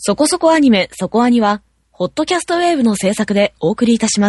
そこそこアニメ、そこアニは、ホットキャストウェーブの制作でお送りいたします。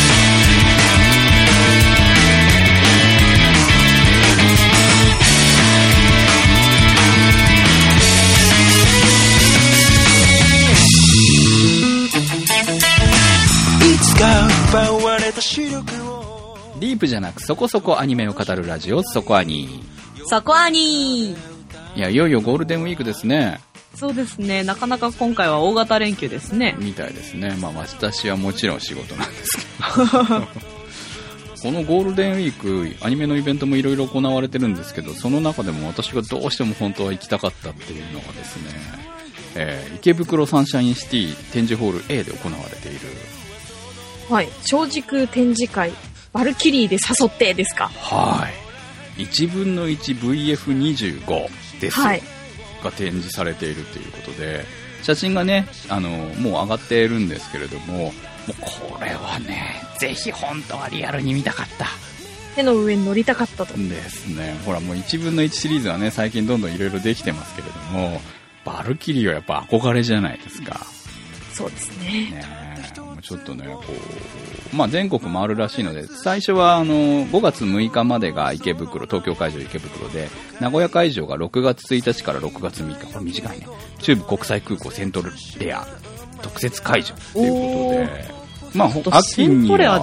ディープじゃなくそこそこアニメを語るラジオ、そこアニ。 そこアニ。 いや、いよいよゴールデンウィークですね。 そうですね。なかなか今回は大型連休ですね。 みたいですね。まあ私はもちろん仕事なんですけどこのゴールデンウィークアニメのイベントもいろいろ行われてるんですけど、その中でも私がどうしても本当は行きたかったっていうのがですね、池袋サンシャインシティ展示ホール A で行われている、 はい、超時空展示会バルキリーで誘ってですか。 はい、1分の 1VF25 ですよ、はい、が展示されているということで、写真がねもう上がっているんですけれども、もうこれはねぜひ本当はリアルに見たかった、 手の上に乗りたかったとですね。ほらもう1分の1シリーズはね最近どんどんいろいろできてますけれども、バルキリーはやっぱ憧れじゃないですか。 そうですね。 ちょっとねこう、まあ、全国回るらしいので、最初は5月6日までが池袋、東京会場池袋で、名古屋会場が6月1日から6月3日、これ短いね、中部国際空港セントルレア特設会場ということで、まあ、秋には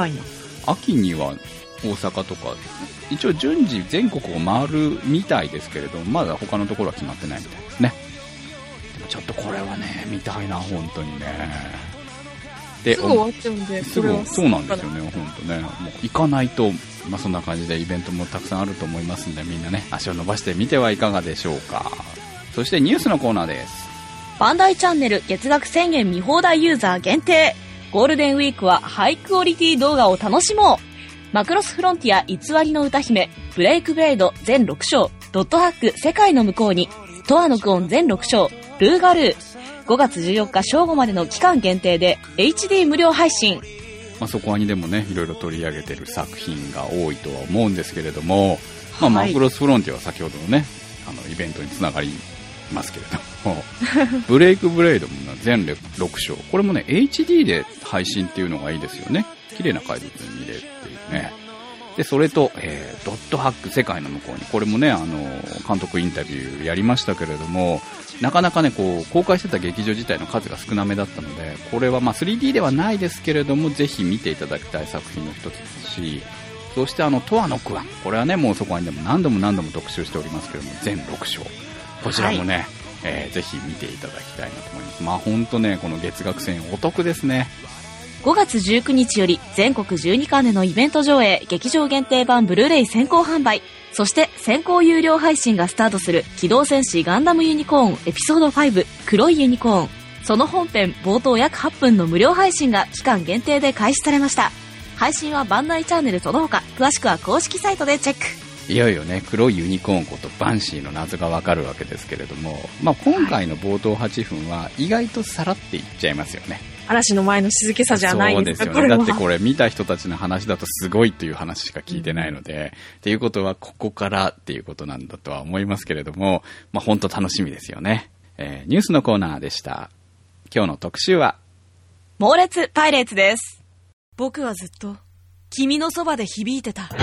大阪とか一応順次全国を回るみたいですけれども、まだ他のところは決まってないみたいですね。でもちょっとこれはね見たいな、本当にね。ですぐ終わっちゃうんで、 すぐそうなんですよね、本当ね。もう行かないと、まあ、そんな感じでイベントもたくさんあると思いますんで、みんなね足を伸ばしてみてはいかがでしょうか。そしてニュースのコーナーです。 バンダイチャンネル月額1000円見放題ユーザー限定、ゴールデンウィークはハイクオリティ動画を楽しもう。マクロスフロンティア偽りの歌姫、ブレイクブレイド全6章、ドットハック世界の向こうに、トアのクオン全6章、ルーガルー、5月14日正午までの期間限定で HD 無料配信。 まあ、そこにでもねいろいろ取り上げてる作品が多いとは思うんですけれども、まあ、マクロスフロンティアは先ほどのねイベントにつながりますけれどもブレイクブレイドも全6章、これもね HD で配信っていうのがいいですよね。綺麗な解説に見れるっていうね。でそれと、ドットハック世界の向こうに、これもね監督インタビューやりましたけれども、なかなかねこう公開してた劇場自体の数が少なめだったので、これはまあ 3D ではないですけれどもぜひ見ていただきたい作品の一つですし、そしてトアのクアン、これはねもうそこにでも何度も特集しておりますけれども、全6章、こちらもね、はい、ぜひ見ていただきたいなと思います。まあ本当ねこの月額1000円お得ですね。 5月19日より全国12巻でのイベント上映、劇場限定版ブルーレイ先行販売、そして先行有料配信がスタートする機動戦士ガンダムユニコーンエピソード5黒いユニコーン、その本編冒頭約8分の無料配信が期間限定で開始されました。配信はバンダイチャンネルその他、詳しくは公式サイトでチェック。 いよいよね黒いユニコーンことバンシーの謎がわかるわけですけれども、まあ、今回の冒頭8分は意外とさらっていっちゃいますよね。 嵐の前の静けさじゃないんですか。 そうですよね。だってこれ見た人たちの話だとすごいという話しか聞いてないので、っていうことはここからっていうことなんだとは思いますけれども、まあ、本当楽しみですよね。ニュースのコーナーでした。今日の特集は猛烈パイレーツです。僕はずっと君のそばで響いてた。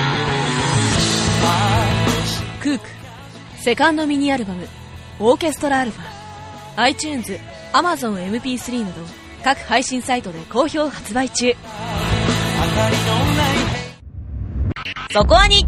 クークセカンドミニアルバムオーケストラアルファ、 iTunes、Amazon MP3 など各配信サイトで好評発売中。そこアニ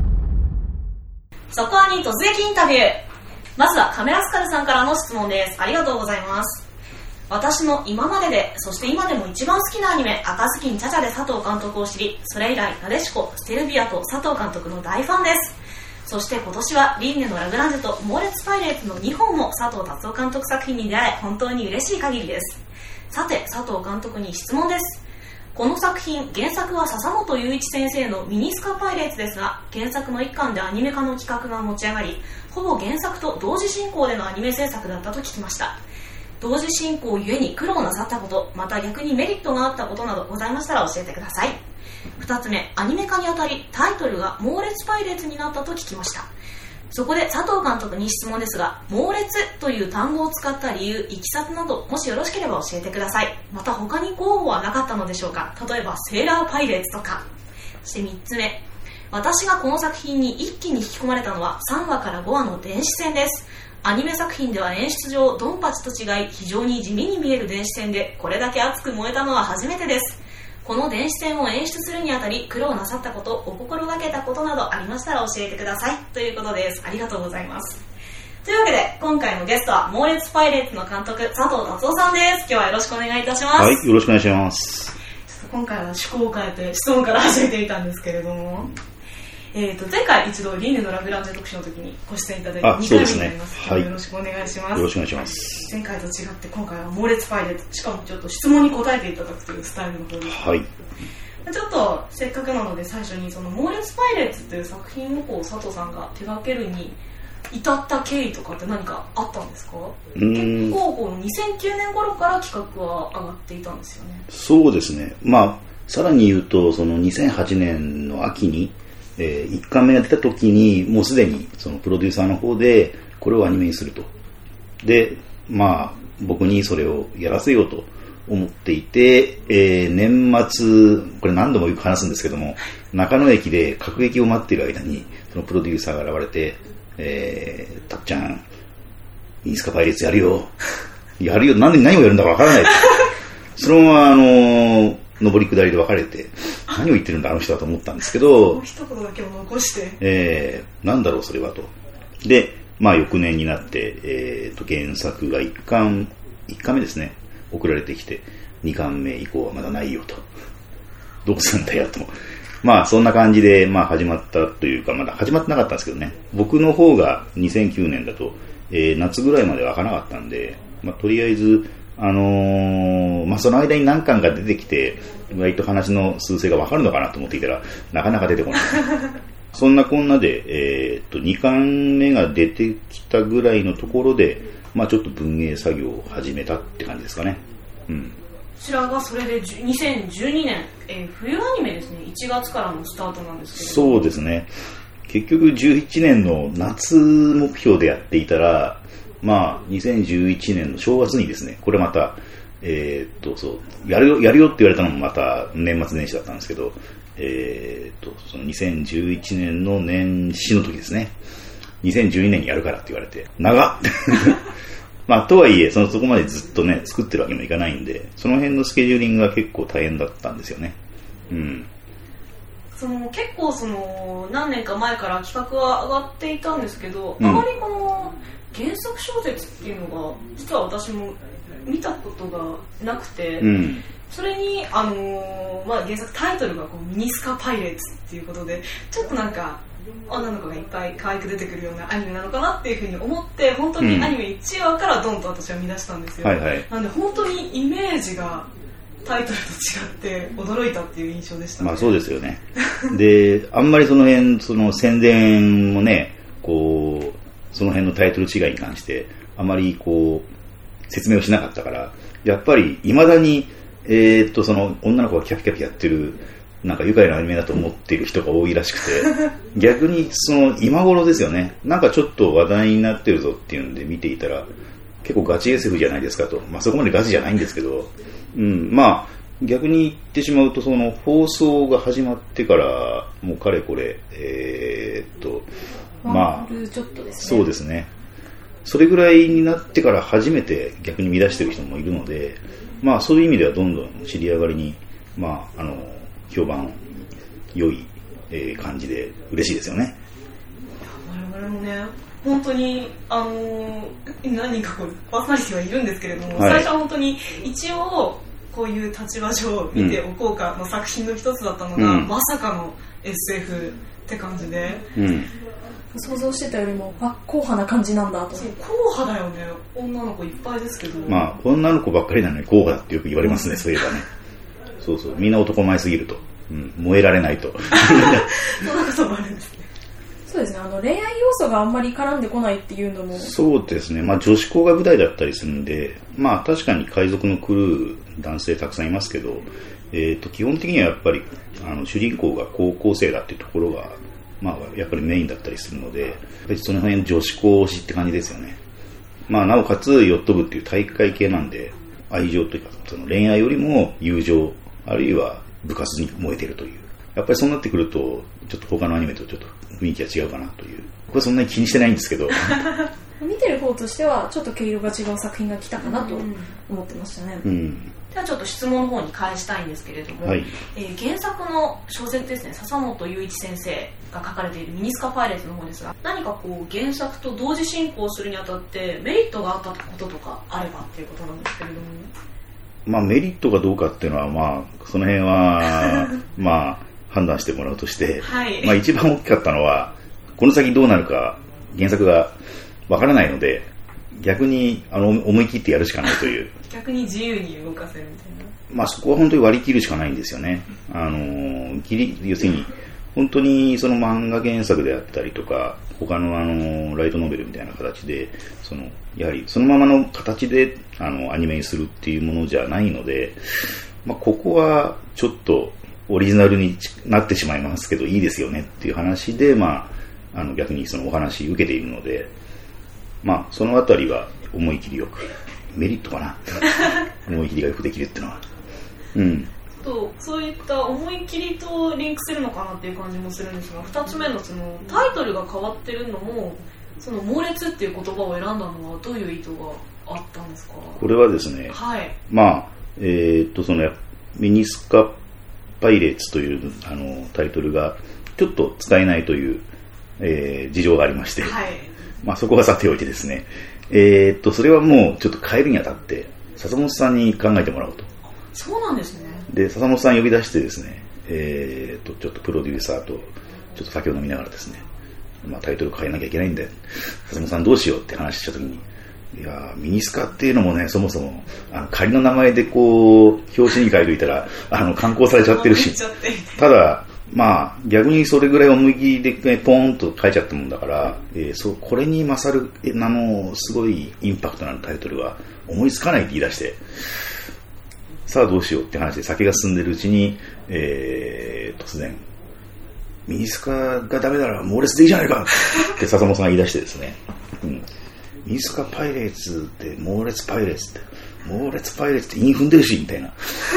突撃インタビュー。まずはカメラスカルさんからの質問です。ありがとうございます。私の今までで、そして今でも一番好きなアニメ、赤ずきんちゃちゃで佐藤監督を知り、それ以来なでしこ、ステルビアと佐藤監督の大ファンです。そして今年はリーネのラグランジュと猛烈パイレーツの2本も佐藤達夫監督作品に出会え、本当に嬉しい限りです。さて佐藤監督に質問です。この作品、原作は笹本雄一先生のミニスカパイレーツですが、原作の一巻でアニメ化の企画が持ち上がり、ほぼ原作と同時進行でのアニメ制作だったと聞きました。同時進行ゆえに苦労なさったこと、また逆にメリットがあったことなどございましたら教えてください。2つ目、アニメ化にあたりタイトルが猛烈パイレーツになったと聞きました。 そこで佐藤監督に質問ですが、猛烈という単語を使った理由、いきさつなど、もしよろしければ教えてください。また他に候補はなかったのでしょうか。例えばセーラーパイレーツとか。そして3つ目、私がこの作品に一気に引き込まれたのは3話から5話の電子戦です。アニメ作品では演出上ドンパチと違い、非常に地味に見える電子戦で、これだけ熱く燃えたのは初めてです。この電子戦を演出するにあたり苦労なさったこと、お心がけたことなどありましたら教えてくださいということです。ありがとうございます。というわけで今回のゲストは猛烈パイレーツの監督佐藤達夫さんです。今日はよろしくお願いいたします。 はい、よろしくお願いします。 ちょっと今回は趣向を変えて質問から始めてみたんですけれども、前回一度リーヌのラグランジェ特集の時にご出演いただいて2回目になります。はい、よろしくお願いします。 よろしくお願いします。 前回と違って今回は猛烈パイレーツ、しかもちょっと質問に答えていただくというスタイルの方です。 はい。 ちょっとせっかくなので最初にその猛烈パイレーツという作品を佐藤さんが手掛けるに至った経緯とかって何かあったんですか？結構この2009年頃から企画は上がっていたんですよね。 そうですね。さらに言うとその2008年の秋に、1巻目が出た時にもうすでにそのプロデューサーの方でこれをアニメにすると。で、僕にそれをやらせようと思っていて、年末、これ何度もよく話すんですけども、中野駅で各駅を待っている間にそのプロデューサーが現れて、たっちゃんいいですか、パイレーツやるよ何をやるんだかわからないそのまま上り下りで分かれて何を言ってるんだあの人だと思ったんですけど、 一言だけを残して、 なんだろうそれはと。で、翌年になって、原作が1巻目ですね送られてきて、2巻目以降はまだないよと、どうするんだよと、そんな感じで始まったというか、まだ始まってなかったんですけどね。僕の方が2009年だと、夏ぐらいまでは開かなかったんで、とりあえずその間に何巻か出てきて割と話の数勢が分かるのかなと思っていたらなかなか出てこないそんなこんなで、2巻目が出てきたぐらいのところで、ちょっと文芸作業を始めたって感じですかね。 こちらがそれで2012年、冬アニメですね。1月からのスタートなんですけど。 そうですね。結局11年の夏目標でやっていたら、2011年の正月にですね、これまた、やるよって言われたのもまた年末年始だったんですけど、その2011年の年始の時ですね、2012年にやるからって言われて、長っとはいえ、そこまでずっとね、作ってるわけにもいかないんで、その辺のスケジューリングが結構大変だったんですよね。 結構何年か前から企画は上がっていたんですけど、あまりこの原作小説っていうのが実は私も見たことがなくて、それに、原作タイトルがミニスカパイレーツっていうことで、ちょっとなんか女の子がいっぱい可愛く出てくるようなアニメなのかなっていうふうに思って、本当にアニメ1話からドンと私は見出したんですよ。なんで本当にイメージがタイトルと違って驚いたっていう印象でしたね。 そうですよねで、あんまりその辺宣伝もね、その辺のタイトル違いに関してあまり説明をしなかったから、やっぱり未だにその女の子がキャピキャピやってるなんか愉快なアニメだと思っている人が多いらしくて逆に今頃ですよね、なんかちょっと話題になってるぞっていうんで見ていたら結構ガチ SF じゃないですかと。そこまでガチじゃないんですけど、逆に言ってしまうと、その放送が始まってからもうかれこれちょっとですね。 そうですね。それぐらいになってから初めて逆に見出してる人もいるので、そういう意味ではどんどん知り上がりに、評判良い、感じで嬉しいですよね。 我々もね、本当に何人かパーソナリティはいるんですけれども、最初は本当に一応こういう立場上見ておこうかの作品の一つだったのが、まさかの SF って感じで、 想像してたよりも硬派な感じなんだと。 そう、硬派だよね。女の子いっぱいですけど、 女の子ばっかりなのに硬派だってよく言われますね。そういえばねそうみんな男前すぎると、燃えられないとそんなこともあるんですね。 そうですね、恋愛要素があんまり絡んでこないっていうのも。 そうですね、女子校が舞台だったりするんで、確かに海賊のクルー男性たくさんいますけど、基本的にはやっぱり主人公が高校生だっていうところがまあ、やっぱりメインだったりするので、やっぱりその辺女子校推しって感じですよね。まあ、なおかつヨット部っていう大会系なんで、愛情というかその恋愛よりも友情、あるいは部活に燃えているという、やっぱりそうなってくるとちょっと他のアニメとちょっと雰囲気が違うかなという、これそんなに気にしてないんですけど見てる方としてはちょっと毛色が違う作品が来たかなと思ってましたね。 ではちょっと質問の方に返したいんですけれども、原作の小説ですね、笹本雄一先生が書かれているミニスカパイレーツの方ですが、何かこう原作と同時進行するにあたってメリットがあったこととかあればっていうことなんですけれども。 まあメリットがどうかっていうのは、まあその辺はまあ判断してもらうとして、まあ一番大きかったのはこの先どうなるか原作がわからないので、逆に思い切ってやるしかないという逆に自由に動かせるみたいな、 まあそこは本当に割り切るしかないんですよね。要するに本当にその漫画原作であったりとか他のライトノベルみたいな形でやはりそのままの形でアニメにするっていうものじゃないので、まあ、ここはちょっとオリジナルになってしまいますけどいいですよねっていう話で、まあ、逆にそのお話受けているので、まあ、そのあたりは思い切りよく、メリットかな思い切りがよくできるっていうのは、 そういった思い切りとリンクするのかなっていう感じもするんですが、2つ目のそのタイトルが変わってるのも、その猛烈っていう言葉を選んだのはどういう意図があったんですか？ これはですね、まあそのミニスカパイレーツというタイトルがちょっと使えないという、事情がありまして、まあ、そこはさておいてですね、それはもうちょっと変えるにあたって笹本さんに考えてもらおうと。 そうなんですね。 で笹本さん呼び出してですね、ちょっとプロデューサーとちょっと酒を飲みながらですね、まあ、タイトル変えなきゃいけないんで笹本さんどうしようって話したときに、いやミニスカっていうのもね、そもそも仮の名前でこう表紙に書いていたら刊行されちゃってるし、ただまあ逆にそれぐらい思い切りで、ね、ポーンと書いちゃったもんだから、これに勝るすごいインパクトのあるタイトルは思いつかないって言い出して、さあどうしようって話で先が進んでるうちに、突然ミニスカがダメなら猛烈でいいじゃないかって笹本さんが言い出してですね、ミニスカパイレーツって猛烈パイレーツって猛烈パイレーツって韻踏んでるしみたいな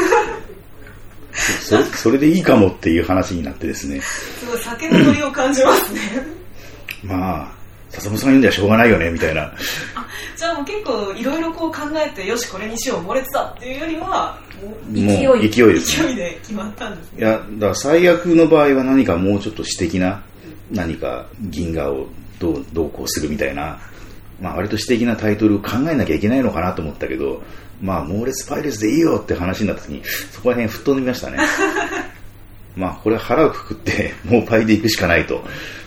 それでいいかもっていう話になってですね、 すごい酒のノリを感じますねまあ笹本さんが言うんではしょうがないよねみたいな。 じゃあもう結構いろいろこう考えて、よしこれにしよう猛烈だっていうよりはもう勢いですね。 勢いで決まったんですね。 いやだから最悪の場合は何かもうちょっと詩的な何か銀河をどうこうするみたいな、まあ割と詩的なタイトルを考えなきゃいけないのかなと思ったけど、まあ猛烈パイレーツでいいよって話になった時にそこら辺吹っ飛んでみましたねまあこれは腹をくくってもうパイでいくしかないと。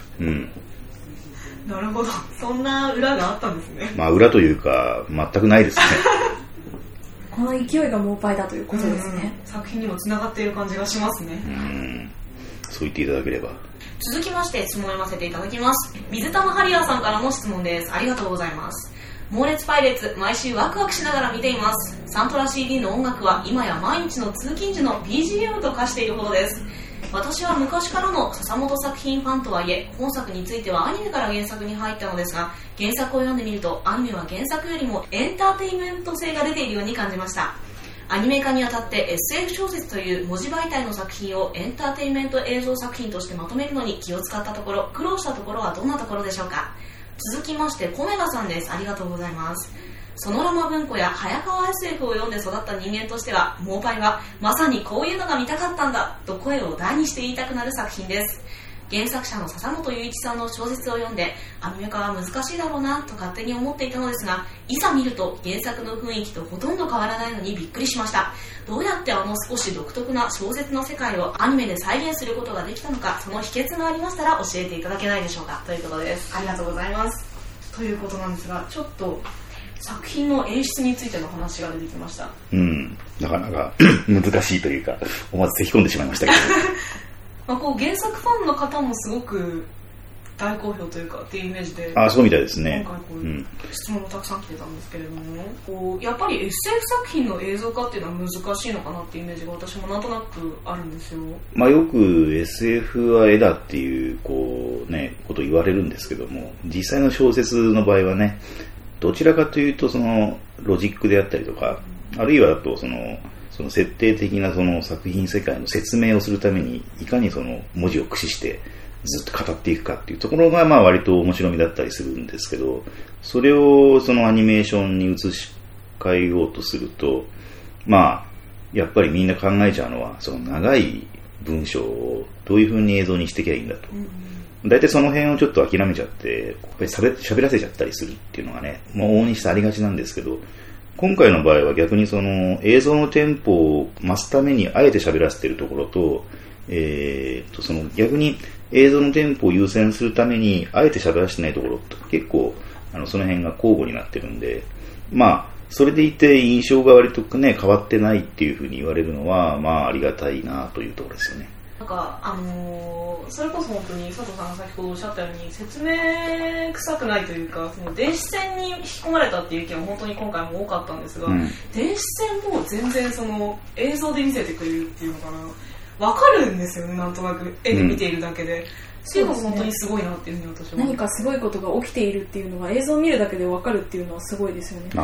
なるほど、そんな裏があったんですね。 まあ裏というか全くないですねこの勢いが猛パイだということですね。 作品にもつながっている感じがしますね。 そう言っていただければ。 続きまして質問を読ませていただきます。水玉ハリアーさんからの質問です。ありがとうございます。猛烈パイレーツ、毎週ワクワクしながら見ています。サントラ CD の音楽は今や毎日の通勤時の BGM と化しているほどです。私は昔からの笹本作品ファンとはいえ、本作についてはアニメから原作に入ったのですが、原作を読んでみるとアニメは原作よりもエンターテインメント性が出ているように感じました。アニメ化にあたって SF 小説という文字媒体の作品をエンターテインメント映像作品としてまとめるのに気を使ったところ、苦労したところはどんなところでしょうか。続きましてコメガさんです。ありがとうございます。ソノラマ文庫や早川 SF を読んで育った人間としては、モーパイはまさにこういうのが見たかったんだと声を大にして言いたくなる作品です。原作者の笹本雄一さんの小説を読んで、アニメ化は難しいだろうなと勝手に思っていたのですが、いざ見ると原作の雰囲気とほとんど変わらないのにびっくりしました。どうやって少し独特な小説の世界をアニメで再現することができたのか、その秘訣がありましたら教えていただけないでしょうか、ということです。ありがとうございます。ということなんですが、ちょっと作品の演出についての話が出てきました。 なかなか難しいというか、思わず咳き込んでしまいましたけどこう原作ファンの方もすごく大好評というかっていうイメージで、 そうみたいですね。 今回こういう質問もたくさん来てたんですけれども、こうやっぱり SF 作品の映像化っていうのは難しいのかなっていうイメージが私もなんとなくあるんですよ。 よく SF は絵だっていうこと言われるんですけども、実際の小説の場合はね、どちらかというとそのロジックであったりとか、あるいはあとその設定的なその作品世界の説明をするためにいかにその文字を駆使してずっと語っていくかっていうところが割と面白みだったりするんですけど、それをそのアニメーションに移し替えようとすると、やっぱりみんな考えちゃうのはその長い文章をどういう風に映像にしていけばいいんだと。大体その辺をちょっと諦めちゃってやっぱり喋らせちゃったりするっていうのがね、往々にしてありがちなんですけど、今回の場合は逆にその映像のテンポを増すためにあえて喋らせているところと、その逆に映像のテンポを優先するためにあえて喋らせてないところと結構その辺が交互になってるんで、それでいて印象が割とね変わってないっていうふうに言われるのはありがたいなというところですよね。 なんかそれこそ本当に佐藤さんが先ほどおっしゃったように説明臭くないというか、その電子戦に引き込まれたっていう意見は本当に今回も多かったんですが、電子戦も全然その映像で見せてくれるっていうのかな、分かるんですよね、なんとなく絵で見ているだけで。っていうのが本当にすごいなっていうふうに私は何かすごいことが起きているっていうのが映像を見るだけで分かるっていうのはすごいですよね。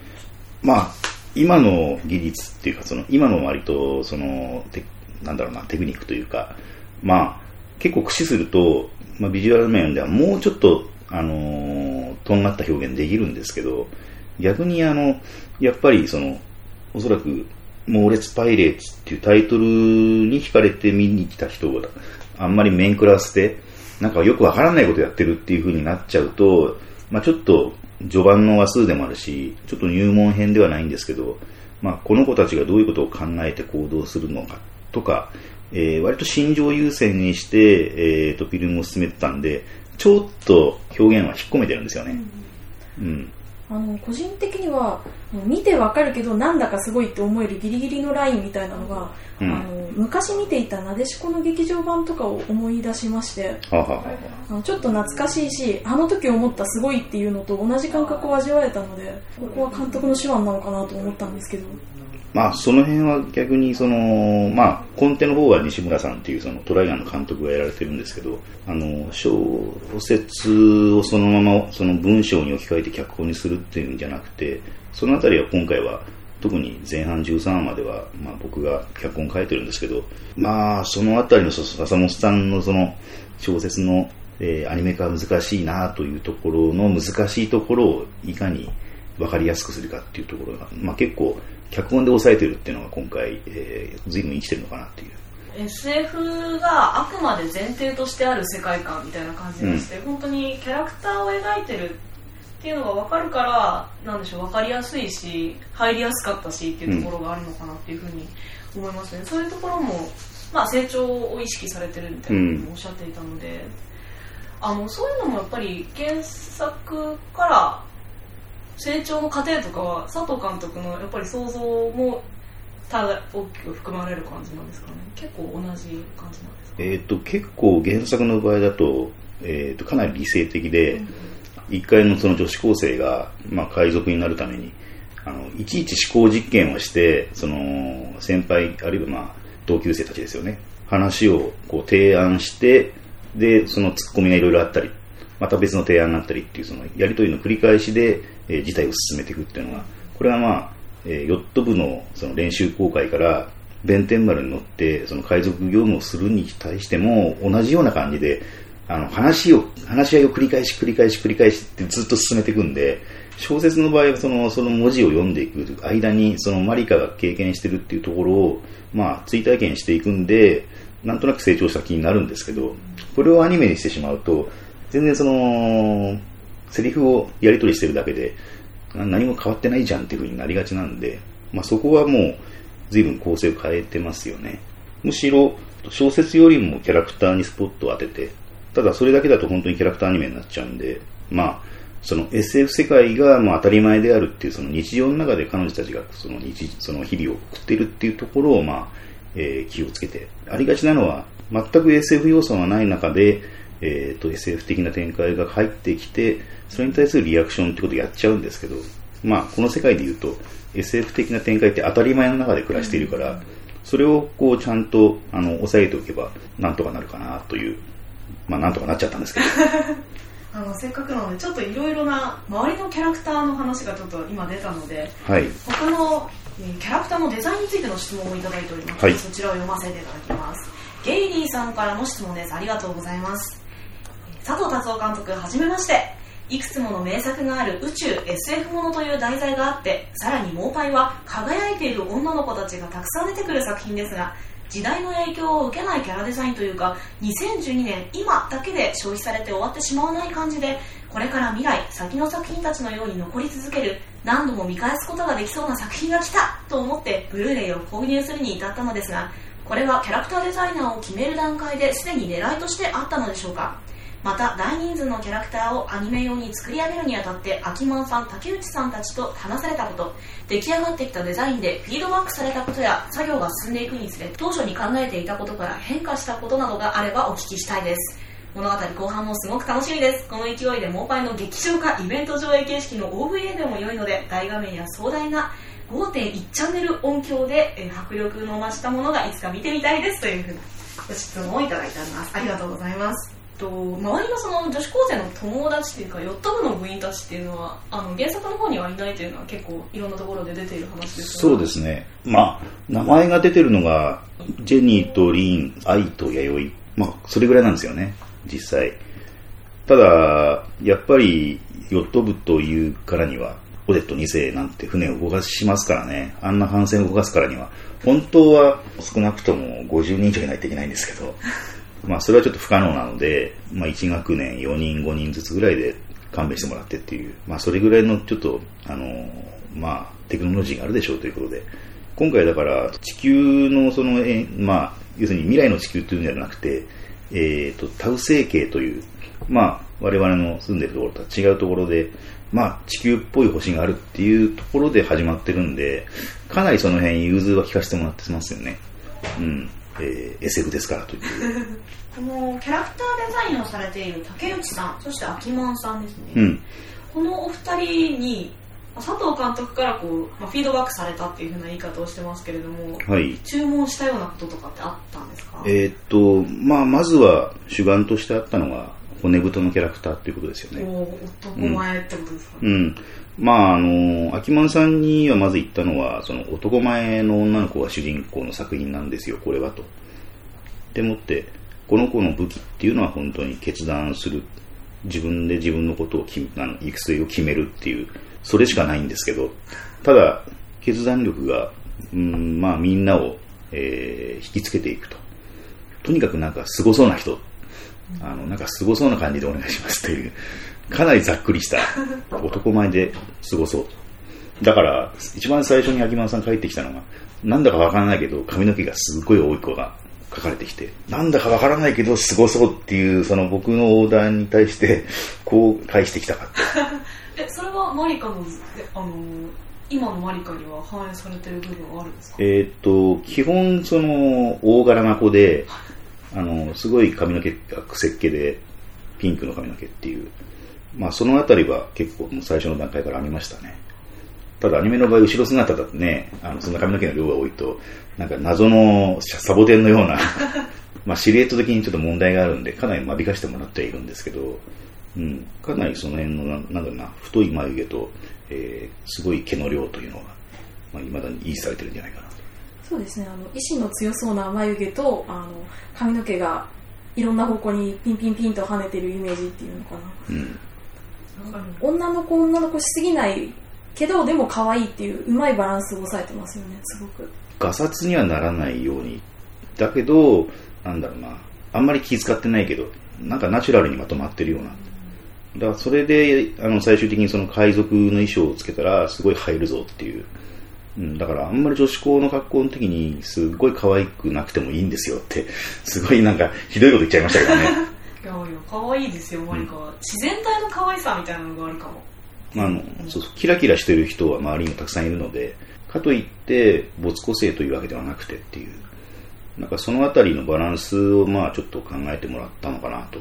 今の技術っていうか、その今の割とそのテクニックというか、結構駆使すると、ビジュアル面ではもうちょっととんがった表現できるんですけど、逆にやっぱりそのおそらく猛烈パイレーツっていうタイトルに惹かれて見に来た人があんまり面食らわせてなんかよくわからないことやってるっていう風になっちゃうと、ちょっと序盤の話数でもあるし、ちょっと入門編ではないんですけど、この子たちがどういうことを考えて行動するのかとか、割と心情優先にして、フィルムを進めてたんで、ちょっと表現は引っ込めてるんですよね。 個人的には見てわかるけどなんだかすごいって思えるギリギリのラインみたいなのが、昔見ていたなでしこの劇場版とかを思い出しまして、ちょっと懐かしいし、あの時思ったすごいっていうのと同じ感覚を味わえたので、ここは監督の手腕なのかなと思ったんですけど、 その辺は逆にその、コンテの方は西村さんっていうそのトライガンの監督がやられてるんですけど、小説をそのままその文章に置き換えて脚本にするっていうんじゃなくて、そのあたりは今回は特に前半13話までは、僕が脚本書いてるんですけど、そのあたりの笹本さんのその小説の、アニメ化は難しいなというところの難しいところをいかに分かりやすくするかっていうところが、結構脚本で抑えてるっていうのが今回、随分生きてるのかなっていう。 SF があくまで前提としてある世界観みたいな感じがして、本当にキャラクターを描いてるっていうのが分かるから、なんでしょう、分かりやすいし入りやすかったしっていうところがあるのかなっていうふうに思いますね。そういうところも、成長を意識されてるみたいなこともおっしゃっていたので、そういうのもやっぱり原作から成長の過程とかは佐藤監督のやっぱり想像も大きく含まれる感じなんですかね。結構同じ感じなんですか。 結構原作の場合だと、かなり理性的で、一回のその女子高生が、海賊になるためにいちいち思考実験をして、その先輩あるいは同級生たちですよね、話をこう提案して、でそのツッコミがいろいろあったり、また別の提案があったりっていうそのやり取りの繰り返しで、事態を進めていくっていうのが、これはヨット部のその練習航海から弁天丸に乗ってその海賊業務をするに対しても同じような感じで話し合いを繰り返しってずっと進めていくんで、小説の場合はその文字を読んでいく間にそのマリカが経験してるっていうところを追体験していくんで、なんとなく成長した気になるんですけど、これをアニメにしてしまうと全然そのセリフをやり取りしてるだけで何も変わってないじゃんっていう風になりがちなんで、そこはもう随分構成を変えてますよね。むしろ小説よりもキャラクターにスポットを当てて、ただそれだけだと本当にキャラクターアニメになっちゃうんで、その SF 世界が当たり前であるっていうその日常の中で彼女たちがその日々を送っているっていうところを気をつけて、ありがちなのは全く SF 要素がない中で、 SF 的な展開が入ってきて、それに対するリアクションってことをやっちゃうんですけど、この世界で言うと SF 的な展開って当たり前の中で暮らしているから、それをこうちゃんと抑えておけばなんとかなるかなという、なんとかなっちゃったんですけどせっかくなのでちょっといろいろな周りのキャラクターの話がちょっと今出たので、 はい、 他のキャラクターのデザインについての質問をいただいております、はい、そちらを読ませていただきます。ゲイリーさんからの質問です。ありがとうございます。佐藤達夫監督、はじめまして。いくつもの名作がある宇宙 SF ものという題材があって、さらにモーパイは輝いている女の子たちがたくさん出てくる作品ですが、時代の影響を受けないキャラデザインというか、2012年今だけで消費されて終わってしまわない感じで、これから未来先の作品たちのように残り続ける、何度も見返すことができそうな作品が来たと思ってブルーレイを購入するに至ったのですが、これはキャラクターデザイナーを決める段階ですでに狙いとしてあったのでしょうか。また大人数のキャラクターをアニメ用に作り上げるにあたってアキマンさん、竹内さんたちと話されたこと、出来上がってきたデザインでフィードバックされたことや作業が進んでいくにつれ当初に考えていたことから変化したことなどがあればお聞きしたいです。物語後半もすごく楽しみです。この勢いでモーパイの劇場化イベント上映形式の OVA でも良いので、大画面や壮大な 5.1 チャンネル音響で迫力の増したものがいつか見てみたいですというふうなご質問をいただいております。ありがとうございます。周りのその女子高生の友達というかヨット部の部員たちっていうのは原作の方にはいないというのは結構いろんなところで出ている話ですが、 そうですね、名前が出てるのがジェニーとリン、愛と弥生、それぐらいなんですよね実際。ただやっぱりヨット部というからにはオデット2世なんて船を動かしますからね、あんな帆船を動かすからには本当は少なくとも50人以上いないといけないんですけどそれはちょっと不可能なので、1学年4人5人ずつぐらいで勘弁してもらってっていう、それぐらいのちょっとテクノロジーがあるでしょうということで、今回だから地球のその要するに未来の地球というんじゃなくて、タウ星系という我々の住んでるところとは違うところで、地球っぽい星があるっていうところで始まってるんで、かなりその辺融通は聞かせてもらってますよね。SF ですからというこのキャラクターデザインをされている竹内さん、そして秋満さんですね、このお二人に佐藤監督からフィードバックされたっていう風な言い方をしてますけれども、 はい、 注文したようなこととかってあったんですか？ まずは主眼としてあったのが骨太のキャラクターっていうことですよね。 男前ってことですか？ 秋満さんにはまず言ったのは、その男前の女の子が主人公の作品なんですよ、これはと。でもって、この子の武器っていうのは本当に決断する。自分で自分のことを行く末を決めるっていう、それしかないんですけど、ただ、決断力が、みんなを、引きつけていくと。とにかく凄そうな人、凄そうな感じでお願いしますという、かなりざっくりした男前ですごそうと。だから一番最初に秋満さん帰ってきたのが、なんだかわからないけど髪の毛がすっごい多い子が書かれてきて、なんだかわからないけどすごそうっていう、その僕のオーダーに対してこう返してきたかってそれはマリカの今のマリカには反映されてる部分はあるんですか？ 基本その大柄な子で、すごい髪の毛がくせっ毛でピンクの髪の毛っていう、そのあたりは結構もう最初の段階からありましたね。ただアニメの場合後ろ姿だとね、そんな髪の毛の量が多いと謎のサボテンのようなシルエット的にちょっと問題があるんで、かなり間引かしてもらってはいるんですけど、かなりその辺の太い眉毛と、すごい毛の量というのが未だに維持されてるんじゃないかなと。 そうですね、意志の強そうな眉毛と髪の毛がいろんな方向にピンピンピンと跳ねてるイメージっていうのかな、女の子しすぎないけどでも可愛いっていううまいバランスを抑えてますよね。すごくガサツにはならないように、だけどあんまり気遣ってないけどナチュラルにまとまってるような、だからそれで最終的にその海賊の衣装をつけたらすごい映えるぞっていう、だからあんまり女子校の格好の時にすごい可愛くなくてもいいんですよってすごいひどいこと言っちゃいましたけどねいや可愛いですよ、マリカは、自然体の可愛さみたいなのがあるかも。 そうキラキラしてる人は周りにもたくさんいるので、かといって没個性というわけではなくてっていう、そのあたりのバランスをちょっと考えてもらったのかなと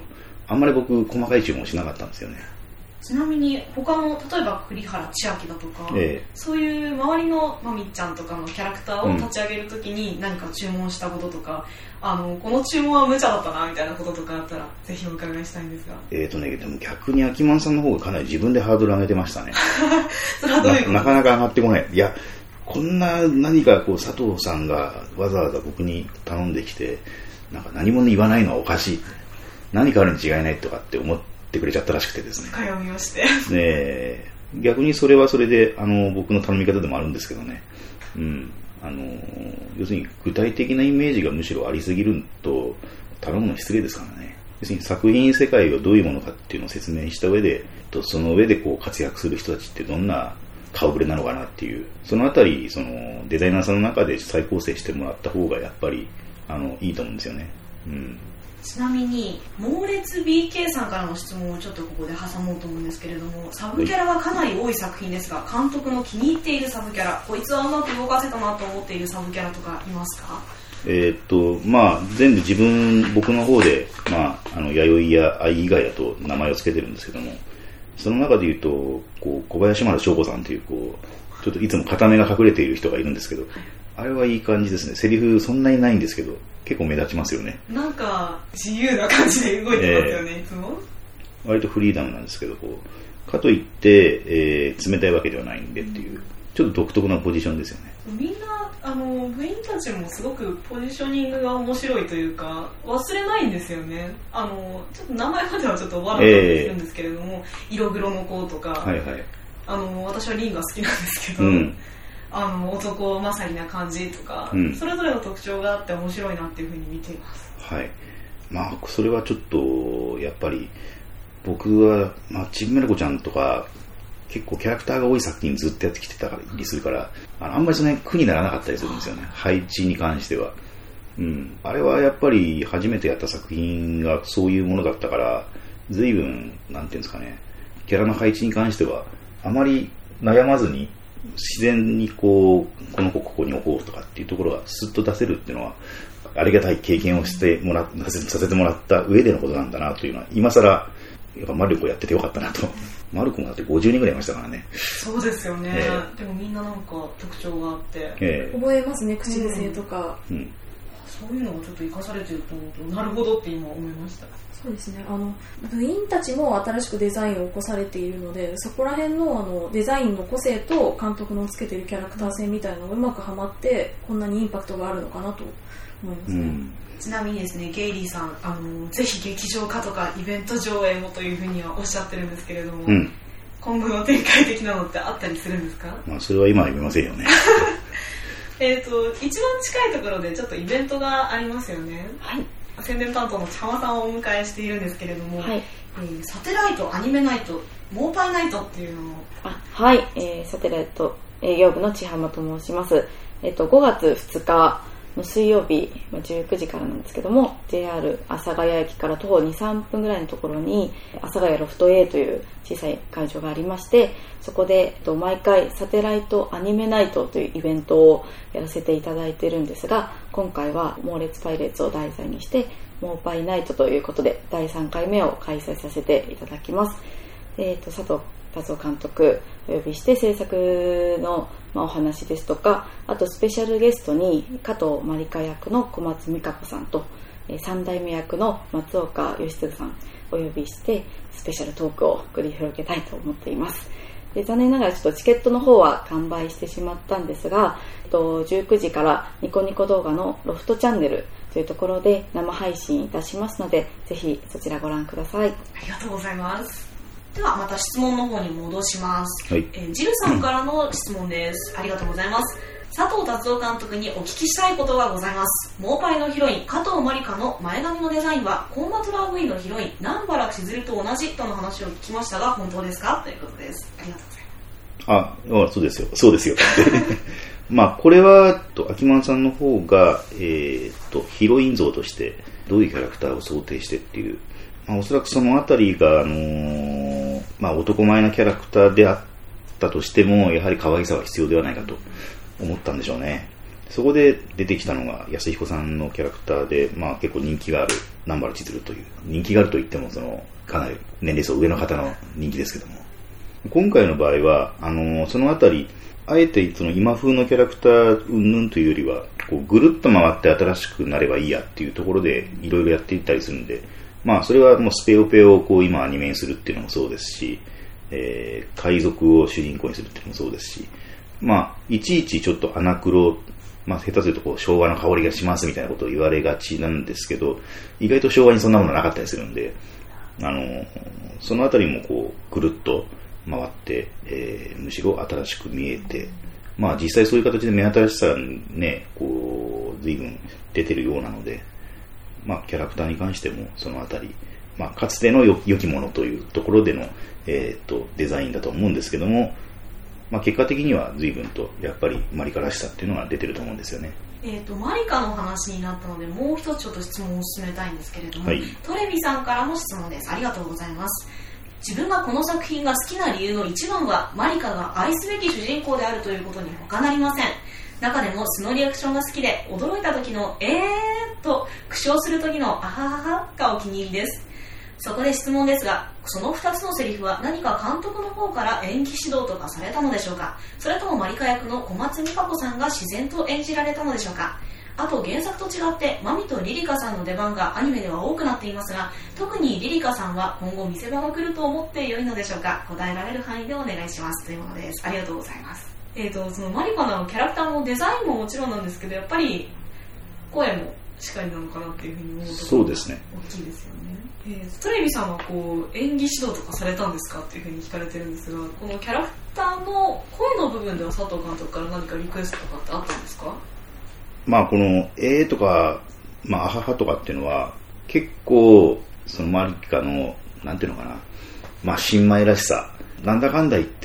あんまり僕細かい注文しなかったんですよね。 ちなみに他の例えば栗原千秋だとか、そういう周りのまみちゃんとかのキャラクターを立ち上げるときに何か注文したこととか、この注文は無茶だったなみたいなこととかあったらぜひお伺いしたいんですが。 でも逆に秋満さんの方がかなり自分でハードル上げてましたね。 それはどういうこと？ なかなか上がってこない。いや、こんな何かこう佐藤さんがわざわざ僕に頼んできて、なんか何も言わないのはおかしい。何かあるに違いないとかって思ってくれちゃったらしくてですね。 深読みをして。 逆にそれはそれで僕の頼み方でもあるんですけどね。要するに具体的なイメージがむしろありすぎると頼むの失礼ですからね。要するに作品世界がどういうものかっていうのを説明した上で、その上でこう活躍する人たちってどんな顔ぶれなのかなっていう、そのあたりデザイナーさんの中で再構成してもらった方がやっぱりいいと思うんですよね。 ちなみに猛烈 BK さんからの質問をちょっとここで挟もうと思うんですけれども、サブキャラがかなり多い作品ですが、監督の気に入っているサブキャラ、こいつはうまく動かせたなと思っているサブキャラとかいますか？ 全部僕の方で、弥生や愛以外だと名前を付けてるんですけども、その中で言うと小林丸翔子さんというちょっといつも片目が隠れている人がいるんですけど、あれはいい感じですね。セリフそんなにないんですけど結構目立ちますよね。 なんか自由な感じで動いてますよね、いつも。割とフリーダムなんですけど、かといって、冷たいわけではないんでっていう、ちょっと独特なポジションですよね。 みんな部員たちもすごくポジショニングが面白いというか忘れないんですよね。ちょっと名前まではちょっと覚わなかったりするんですけれども、色黒の子とか、私はリンが好きなんですけど、男勝りな感じとか、それぞれの特徴があって面白いなっていうふうに見ています。 それはちょっとやっぱり僕は、ちびまる子ちゃんとか結構キャラクターが多い作品ずっとやってきてたりするから、あんまりその辺苦にならなかったりするんですよね、配置に関しては。あれはやっぱり初めてやった作品がそういうものだったから、随分なんていうんですかね、キャラの配置に関してはあまり悩まずに自然にこの子ここに置こうとかっていうところがスッと出せるっていうのはありがたい経験をさせてもらった上でのことなんだなというのは、今更やっぱマルコやっててよかったなと。マルコもだって50人ぐらいいましたからね。 そうですよね、でもみんななんか特徴があって、 覚えますね、口癖とか、 そういうのをちょっと生かされてると思うと、なるほどって今思いました。 そうですね、部員たちも新しくデザインを起こされているので、そこら辺のデザインの個性と監督のつけているキャラクター性みたいなのがうまくはまって、こんなにインパクトがあるのかなと思いますね。 ちなみにですね、ゲイリーさんぜひ劇場化とかイベント上映もというふうにはおっしゃってるんですけれども、今後の展開的なのってあったりするんですか？ それは今は言えませんよね。 一番近いところでちょっとイベントがありますよね。宣伝担当の茶間さんをお迎えしているんですけれども、サテライトアニメナイトモーパイナイトっていうのをサテライト営業部の千浜と申します。5月2日の水曜日19時からなんですけども、 JR 阿佐ヶ谷駅から徒歩 2,3 分ぐらいのところに阿佐ヶ谷ロフト A という小さい会場がありまして、そこで毎回サテライトアニメナイトというイベントをやらせていただいているんですが、今回は猛烈パイレーツを題材にしてモーパイナイトということで第3回目を開催させていただきます。佐藤達夫監督お呼びして制作のお話ですとか、あとスペシャルゲストに加藤まりか役の小松美香子さんと3代目役の松岡義嗣さんお呼びしてスペシャルトークを繰り広げたいと思っています。で、残念ながらちょっとチケットの方は完売してしまったんですが、19時からニコニコ動画のロフトチャンネルというところで生配信いたしますので、ぜひそちらご覧ください。 ありがとうございます。ではまた質問の方に戻します。ジルさんからの質問です。ありがとうございます。佐藤達夫監督にお聞きしたいことがございます。モーパイのヒロイン加藤まりかの前髪のデザインはコンバトラー V のヒロイン南原千鶴と同じとの話を聞きましたが本当ですか、ということです。ありがとうございます。 そうですよ、そうですよ。これは秋満さんの方が、ヒロイン像としてどういうキャラクターを想定してっていう、おそらくそのあたりが、男前なキャラクターであったとしてもやはり可愛さは必要ではないかと思ったんでしょうね。 そこで出てきたのが安彦さんのキャラクターで、まあ結構人気がある南原千鶴という、人気があるといってもかなり年齢層上の方の人気ですけども、今回の場合はそのあたりあえてその今風のキャラクター云々というよりはこうぐるっと回って新しくなればいいやっていうところでいろいろやっていったりするんで、まあそれはもうスペオペオをこう今アニメにするっていうのもそうですし、海賊を主人公にするっていうのもそうですし、まあいちいちちょっとアナクロ、まあ下手するとこう昭和の香りがしますみたいなことを言われがちなんですけど、意外と昭和にそんなものなかったりするんで、そのあたりもこうぐるっと回って、むしろ新しく見えて、まあ実際そういう形で目新しさがね、こう随分出てるようなので、まあキャラクターに関してもそのあたり、まあかつての良きものというところでのデザインだと思うんですけども、まあ結果的には随分とやっぱりマリカらしさっていうのが出てると思うんですよね。 マリカの話になったのでもう一つちょっと質問を進めたいんですけれども、 はい、 トレビさんからの質問です。ありがとうございます。自分がこの作品が好きな理由の一番はマリカが愛すべき主人公であるということに他なりません。中でも素のリアクションが好きで驚いた時のと苦笑する時のあはははがお気に入りです。そこで質問ですが、その2つのセリフは何か監督の方から演技指導とかされたのでしょうか、それともマリカ役の小松美香子さんが自然と演じられたのでしょうか。あと原作と違ってマミとリリカさんの出番がアニメでは多くなっていますが、特にリリカさんは今後見せ場が来ると思って良いのでしょうか。答えられる範囲でお願いしますというものです。ありがとうございます。そのマリカのキャラクターもデザインももちろんなんですけど、やっぱり声もしっかりなのかなっていうふうに思うところがそうですね、 大きいですよね。トレビさんはこう演技指導とかされたんですかっていうふうに聞かれてるんですが、このキャラクターの声の部分では佐藤監督から何かリクエストとかってあったんですか。 まあこのとか、まああははとかっていうのは結構そのマリカのなんていうのかな、まあ新米らしさ、なんだかんだ言って、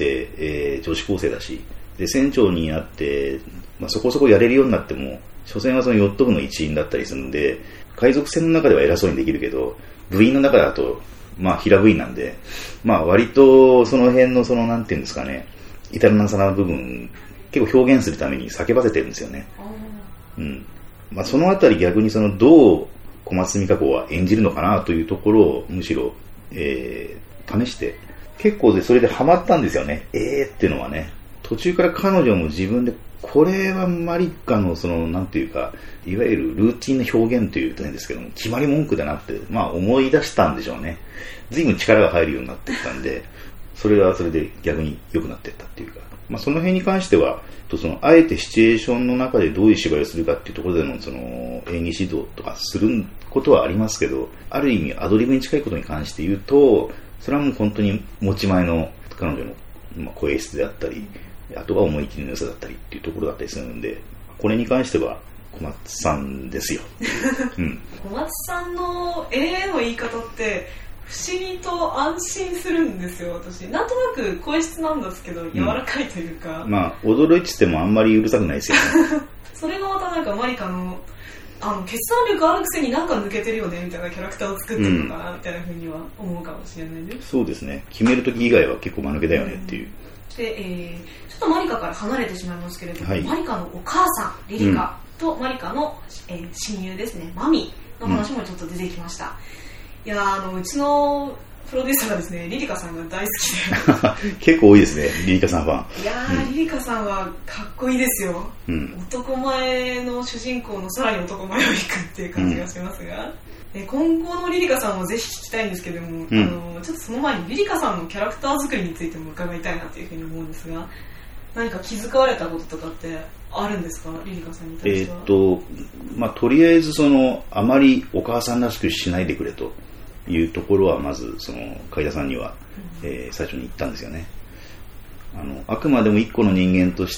女子高生だし、で船長になって、まあ、そこそこやれるようになっても所詮はそのヨット部の一員だったりするんで、海賊船の中では偉そうにできるけど部員の中だとまあ平部員なんで、まあ割とその辺のそのなんていうんですかね、至らなさな部分結構表現するために叫ばせてるんですよね。まあ、そのあたり逆にそのどう小松美香子は演じるのかなというところをむしろ、試して結構でそれでハマったんですよね。っていうのはね、途中から彼女も自分でこれはマリカのそのなんていうか、いわゆるルーティンの表現というと変ですけども、決まり文句だなってまあ思い出したんでしょうね。随分力が入るようになってきたんで、それはそれで逆に良くなっていったっていうか、まあ、その辺に関してはそのあえてシチュエーションの中でどういう芝居をするかっていうところでのその演技指導とかすることはありますけど、ある意味アドリブに近いことに関して言うと、それはもう本当に持ち前の彼女の声質であったり、あとは思い切りの良さだったりっていうところだったりするので、これに関しては小松さんですよ、 小松さんのの言い方って不思議と安心するんですよ。私なんとなく声質なんですけど柔らかいというか、 まあ驚いててもあんまりうるさくないですよねそれがまたなんかマリカの決断力あるくせになんか抜けてるよねみたいなキャラクターを作ってるのかなみたいな風には思うかもしれないです。 そうですね、決める時以外は結構間抜けだよねっていう、 で、ちょっとマリカから離れてしまいますけれども、 はい、 マリカのお母さんリリカとマリカの、親友ですねマミの話もちょっと出てきました、いやうちのプロデューサーがですねリリカさんが大好きで結構多いですねリリカさんファン。 いやリリカさんはかっこいいですよ、男前の主人公のさらに男前をいくっていう感じがしますが、今後のリリカさんもぜひ聞きたいんですけれども、ちょっとその前にリリカさんのキャラクター作りについても伺いたいなというふうに思うんですが、何か気遣われたこととかってあるんですか、リリカさんに対しては。 まあ、とりあえずあまりお母さんらしくしないでくれというところはまず海田さんには、最初に言ったんですよね。あくまでも一個の人間として、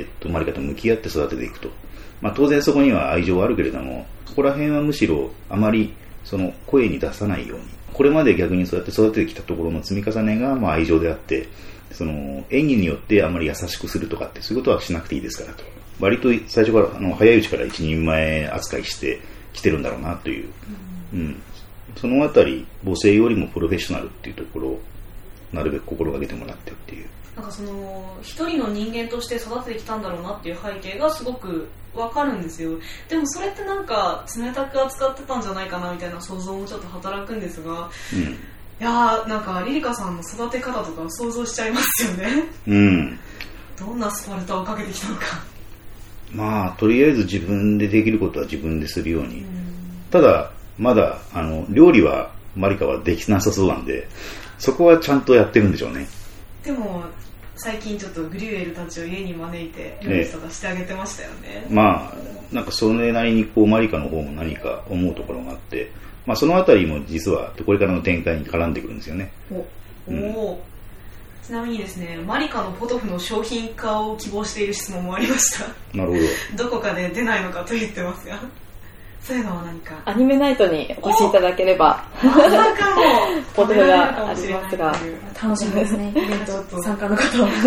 マリカと向き合って育てていくと、まあ、当然そこには愛情はあるけれども、そこら辺はむしろあまり声に出さないように、これまで逆にそうやって育ててきたところの積み重ねがまあ愛情であって、演技によってあまり優しくするとかってそういうことはしなくていいですからと、割と最初から早いうちから一人前扱いしてきてるんだろうなという、そのあたり母性よりもプロフェッショナルっていうところをなるべく心がけてもらってっていう。 なんかその一人の人間として育ててきたんだろうなっていう背景がすごくわかるんですよ。でもそれってなんか冷たく扱ってたんじゃないかなみたいな想像もちょっと働くんですが、いやーなんかリリカさんの育て方とか想像しちゃいますよね。どんなスパルタをかけてきたのか。 まあとりあえず自分でできることは自分でするように。ただまだ料理はマリカはできなさそうなんで、そこはちゃんとやってるんでしょうね。 でも最近ちょっとグリュエルたちを家に招いて料理とかしてあげてましたよね。 まあなんかそれなりにこうマリカの方も何か思うところがあって、まあそのあたりも実はこれからの展開に絡んでくるんですよね。 ちなみにですね、マリカのポトフの商品化を希望している質問もありました。 なるほど。 どこかで出ないのかと言ってますが、そういうのは何か。 アニメナイトにお越しいただければ、 まさかのポトフがありますが、 楽しみですね。イベント参加の方は。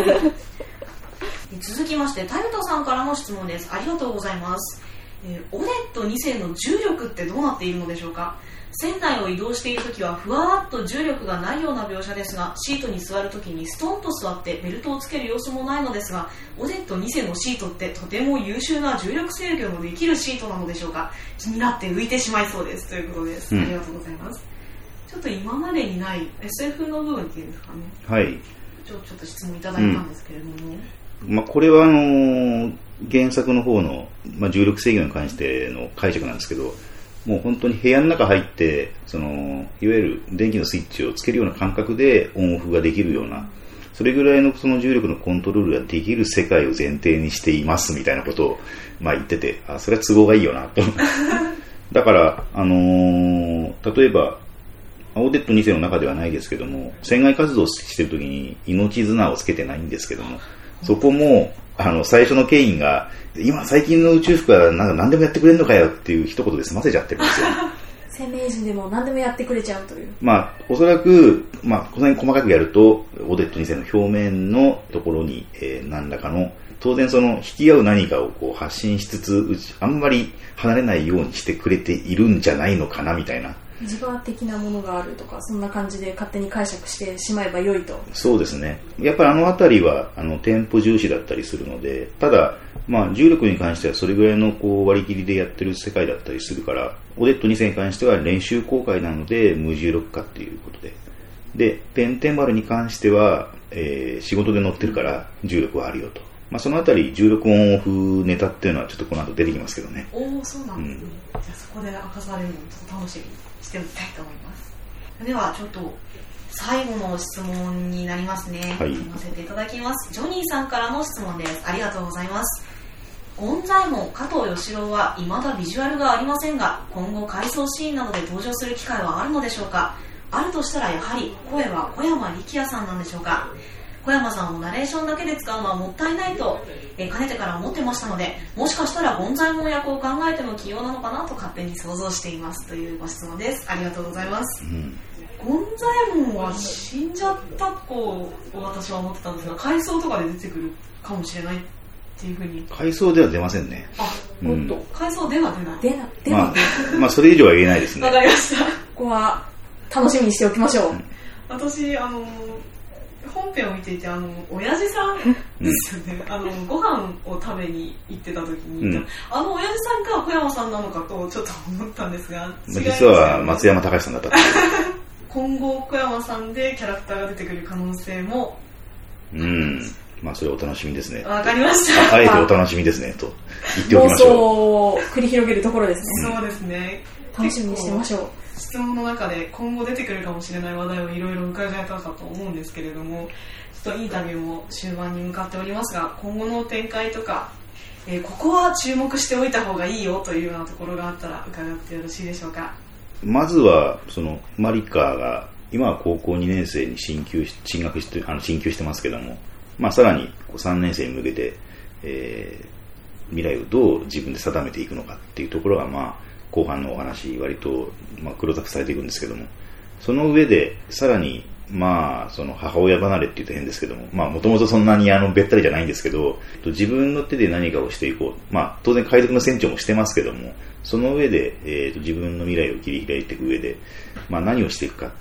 続きまして、タユトさんからの質問です。ありがとうございます。オデット2世の重力ってどうなっているのでしょうか。船内を移動しているときはふわーっと重力がないような描写ですが、シートに座るときにストンと座ってベルトをつける様子もないのですが、オデット2世のシートってとても優秀な重力制御のできるシートなのでしょうか。気になって浮いてしまいそうですということです。ありがとうございます。ちょっと今までにない SF の部分っていうんですかね。 はい。 ちょっと質問いただいたんですけれども、 まあ、これは原作の方の、重力制御に関しての解釈なんですけど、もう本当に部屋の中入っていわゆる電気のスイッチをつけるような感覚でオンオフができるような、それぐらいのその重力のコントロールができる世界を前提にしていますみたいなことを言ってて、それは都合がいいよなと。だから例えばオデット2世の中ではないですけども、船外活動してる時に命綱をつけてないんですけども、そこも最初のケインが最近の宇宙服は何でもやってくれるのかよっていう一言で済ませちゃってるんですよ。 鮮明人でも何でもやってくれちゃうという。 おそらくこの辺細かくやるとオデット2世の表面のところに、何らかの当然引き合う何かをこう発信しつつあんまり離れないようにしてくれているんじゃないのかなみたいな。 自我的なものがあるとか、そんな感じで勝手に解釈してしまえば良いと。 そうですね。やっぱりあたりはテンポ重視だったりするので、ただ重力に関してはそれぐらいの割り切りでやってる世界だったりするから、オデット2世に関しては練習公開なので無重力化っていうことで、ペンテン丸に関しては、仕事で乗ってるから重力はあるよと。そのあたり重力オンオフネタっていうのはちょっとこの後出てきますけどね。 そうなんですね。じゃあそこで明かされるのをちょっと楽しみにしておきたいと思います。ではちょっと最後の質問になりますね。読ませていただきます。ジョニーさんからの質問です。ありがとうございます。ゴンザイモン加藤義郎は未だビジュアルがありませんが、今後回想シーンなどで登場する機会はあるのでしょうか。あるとしたらやはり声は小山力也さんなんでしょうか。小山さんをナレーションだけで使うのはもったいないと、かねてから思ってましたので、もしかしたらゴンザイモン役を考えての起用なのかなと勝手に想像していますというご質問です。ありがとうございます。ゴンザイモンは死んじゃったと私は思ってたんですが、回想とかで出てくるかもしれないっていうふうに。 回想では出ませんね。 もっと回想では出ない。 出ない。 それ以上は言えないですね。 わかりました。 ここは楽しみにしておきましょう。 私本編を見ていて親父さんですよね。ご飯を食べに行ってた時に、親父さんが小山さんなのかとちょっと思ったんですが、 実は松山隆さんだった。 今後小山さんでキャラクターが出てくる可能性も。 それはお楽しみですね。 わかりました。 あえてお楽しみですねと言っておきましょう。 妄想を繰り広げるところですね。 そうですね。 楽しみにしてましょう。 質問の中で今後出てくるかもしれない話題をいろいろ伺えたかと思うんですけれども、ちょっとインタビューも終盤に向かっておりますが、今後の展開とか、ここは注目しておいた方がいいよというようなところがあったら伺ってよろしいでしょうか。 まずはマリカが今は高校2年生に進級してますけども、さらに3年生に向けて、未来をどう自分で定めていくのかっていうところが後半のお話割とクローズアップされていくんですけども、その上でさらにその母親離れって言うと変ですけども、もともとそんなにべったりじゃないんですけど、自分の手で何かをしていこう、当然海賊の船長もしてますけども、その上で、自分の未来を切り開いていく上で、何をしていくかっていうの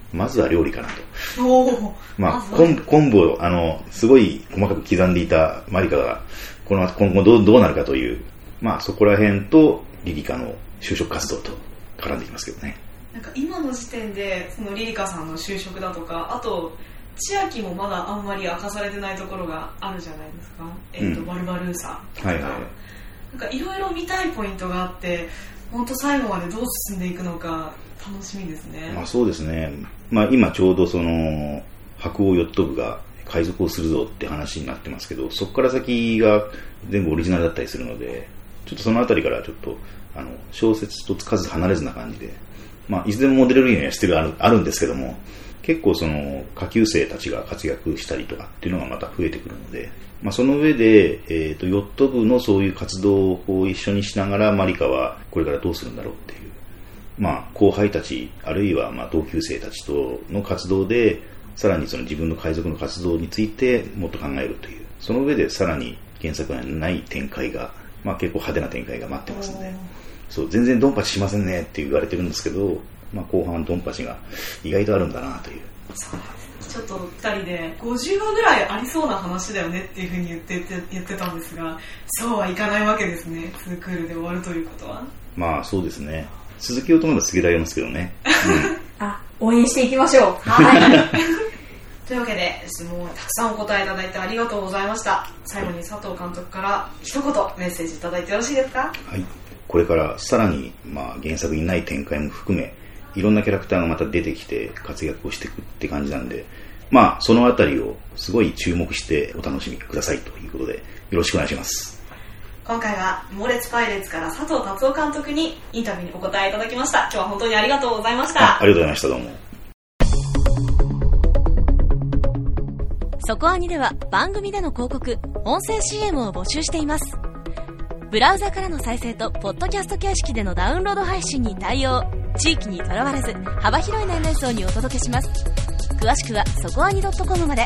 まずは料理かなと。 お昆布をすごい細かく刻んでいたマリカが今後どうなるかという、そこら辺とリリカの就職活動と絡んできますけどね。 なんか今の時点でそのリリカさんの就職だとか、あと千秋もまだあんまり明かされてないところがあるじゃないですか。バルバルーサとか、なんかいろいろ見たいポイントがあって、本当最後までどう進んでいくのか楽しみですね。 そうですね。今ちょうどその白鸚ヨット部が海賊をするぞって話になってますけど、そこから先が全部オリジナルだったりするので、ちょっとそのあたりからちょっと小説とつかず離れずな感じで、いつでもモデルにはしてあるんですけども、結構その下級生たちが活躍したりとかっていうのがまた増えてくるので、その上で、ヨット部のそういう活動を一緒にしながらマリカはこれからどうするんだろうっていう、後輩たちあるいは同級生たちとの活動でさらにその自分の海賊の活動についてもっと考えるという、その上でさらに原作にない展開が、結構派手な展開が待ってますので、全然ドンパチしませんねって言われてるんですけど、後半ドンパチが意外とあるんだなという。 ちょっと2人で50話ぐらいありそうな話だよねっていうふうに言ってたんですが、そうはいかないわけですね。2クールで終わるということは。 そうですね。続けようと思えば続けられますけどね。 応援していきましょう。 はいというわけで質問をたくさんお答えいただいてありがとうございました。最後に佐藤監督から一言メッセージいただいてよろしいですか？ はい。これからさらに、原作にない展開も含めいろんなキャラクターがまた出てきて活躍をしていくって感じなんで、そのあたりをすごい注目してお楽しみくださいということでよろしくお願いします。 今回は猛烈パイレーツから佐藤達夫監督にインタビューにお答えいただきました。今日は本当にありがとうございました。 ありがとうございました。どうも。 そこアニでは番組での広告、音声 CM を募集しています。ブラウザからの再生とポッドキャスト形式でのダウンロード配信に対応。地域にとらわれず幅広い年齢層にお届けします。詳しくはそこアニ.com まで。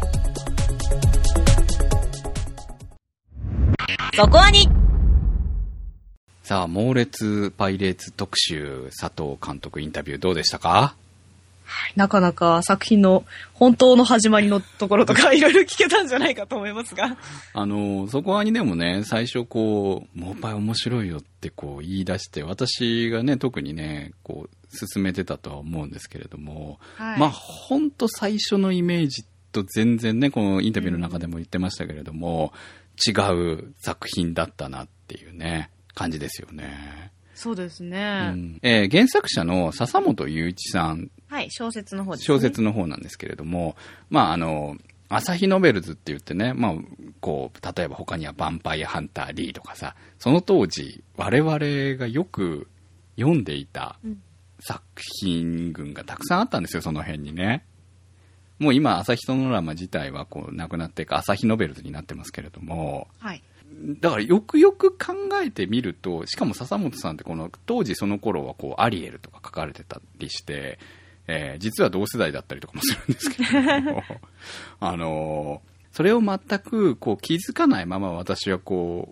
そこアニ。 さあ、猛烈パイレーツ特集、佐藤監督インタビューどうでしたか？ なかなか作品の本当の始まりのところとかいろいろ聞けたんじゃないかと思いますが、 そこはにでもね、最初モーパイ面白いよって言い出して、私がね特にね進めてたとは思うんですけれども、本当最初のイメージと全然ね、このインタビューの中でも言ってましたけれども、違う作品だったなっていうね感じですよね。 そうですね。 原作者の笹本雄一さん、 小説の方ですね。 小説の方なんですけれども、朝日ノベルズって言ってね、例えば他にはヴァンパイアハンター D とかさ、その当時我々がよく読んでいた作品群がたくさんあったんですよ、その辺にね。もう今朝日ソノラマ自体はなくなって朝日ノベルズになってますけれども、だからよくよく考えてみると、しかも笹本さんって当時その頃はアリエルとか書かれてたりして、実は同世代だったりとかもするんですけれどもそれを全く気づかないまま私は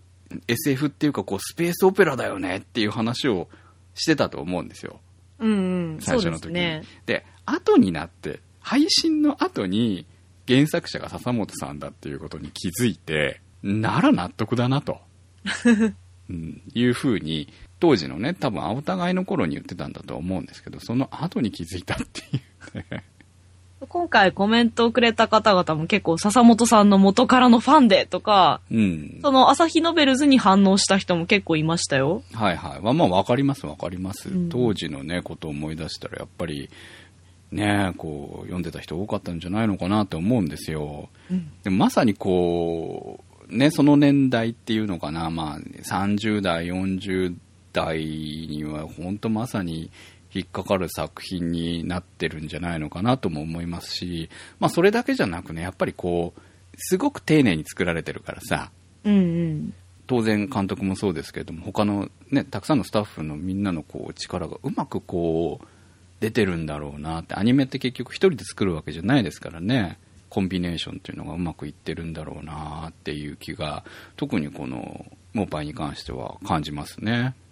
SF っていうかスペースオペラだよねっていう話をしてたと思うんですよ。最初の時に。で、後になって配信の後に原作者が笹本さんだっていうことに気づいて、なら納得だなと、いうふうに当時のね、多分お互いの頃に言ってたんだと思うんですけど、その後に気づいたっていうね。 今回コメントをくれた方々も結構笹本さんの元からのファンでとか、その朝日ノベルズに反応した人も結構いましたよ。 はいはい。わかりますわかります。当時のね、ことを思い出したらやっぱりね、読んでた人多かったんじゃないのかなと思うんですよ。でもまさにその年代っていうのかな、30代、40代には本当まさに引っかかる作品になってるんじゃないのかなとも思いますし、それだけじゃなくね、やっぱりすごく丁寧に作られてるからさ、当然監督もそうですけれども、他のね、たくさんのスタッフのみんなの力がうまく出てるんだろうなって。アニメって結局一人で作るわけじゃないですからね、コンビネーションっていうのがうまくいってるんだろうなっていう気が、特にこのモーパイに関しては感じますね。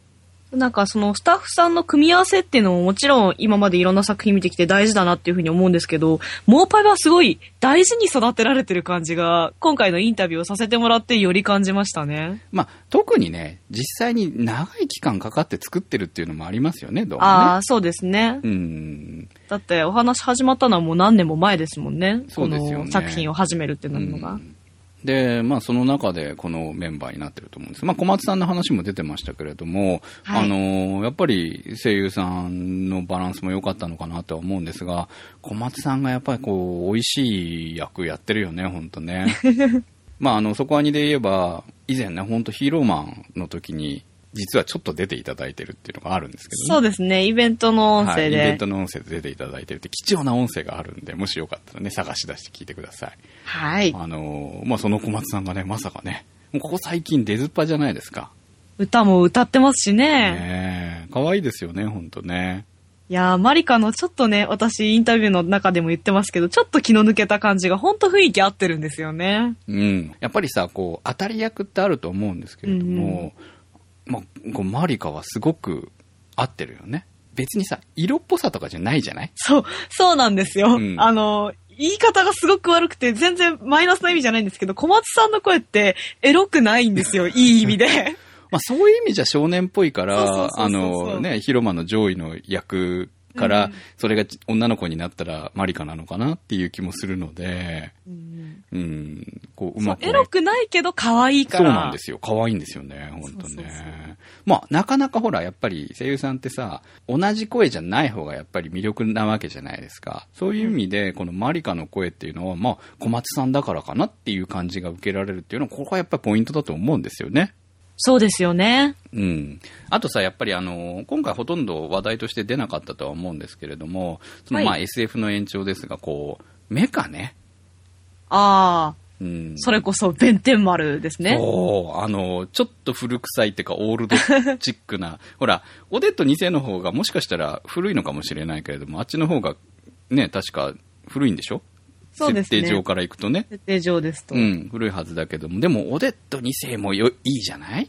なんかそのスタッフさんの組み合わせっていうのももちろん今までいろんな作品見てきて大事だなっていうふうに思うんですけど、モーパイはすごい大事に育てられてる感じが今回のインタビューをさせてもらってより感じましたね。 まあ特にね、実際に長い期間かかって作ってるっていうのもありますよね、どうもね。 ああ、そうですね。だってお話始まったのはもう何年も前ですもんね。 そうですよね。 この作品を始めるってなるのが。 で、まあその中でこのメンバーになってると思うんです。まあ小松さんの話も出てましたけれども、はい、やっぱり声優さんのバランスも良かったのかなとは思うんですが、小松さんがやっぱりこう、美味しい役やってるよね、ほんとね。まあそこはにで言えば、以前ね、ほんとヒーローマンの時に、実はちょっと出ていただいてるっていうのがあるんですけどね。 そうですね、イベントの音声で。はい、イベントの音声で出ていただいてるって貴重な音声があるんで、もしよかったらね、探し出して聞いてください。 はい。 まあ、その小松さんがね、まさかね、もうここ最近出ずっぱじゃないですか。 歌も歌ってますしね。 ねえ、可愛いですよね、ほんとね。 いやー、マリカのちょっとね、私インタビューの中でも言ってますけど、ちょっと気の抜けた感じがほんと雰囲気合ってるんですよね。 やっぱりさ、こう、当たり役ってあると思うんですけれども、まあ、こうマリカはすごく合ってるよね。別にさ、色っぽさとかじゃないじゃない？ そうなんですよ。言い方がすごく悪くて、全然マイナスな意味じゃないんですけど、小松さんの声ってエロくないんですよ、いい意味で。 まあそういう意味じゃ少年っぽいから、広間の上位の役から、それが女の子になったらマリカなのかなっていう気もするので、こううまく。 エロくないけど可愛いから。 そうなんですよ。可愛いんですよね、ほんとね。まあ、なかなかほら、やっぱり声優さんってさ、同じ声じゃない方がやっぱり魅力なわけじゃないですか。そういう意味で、このマリカの声っていうのは、まあ、小松さんだからかなっていう感じが受けられるっていうのは、ここはやっぱりポイントだと思うんですよね。 そうですよね。 あとさ、やっぱり今回ほとんど話題として出なかったとは思うんですけれども、そのまあ SF の延長ですが、こう、メカね。 ああ。それこそ弁天丸ですね。 そう、ちょっと古臭いっていうかオールドチックな、ほら、オデット2世の方がもしかしたら古いのかもしれないけれども、あっちの方がね、確か古いんでしょ？そうですね。設定上からいくとね。 設定上ですと。 古いはずだけども、でもオデット2世もいいじゃない？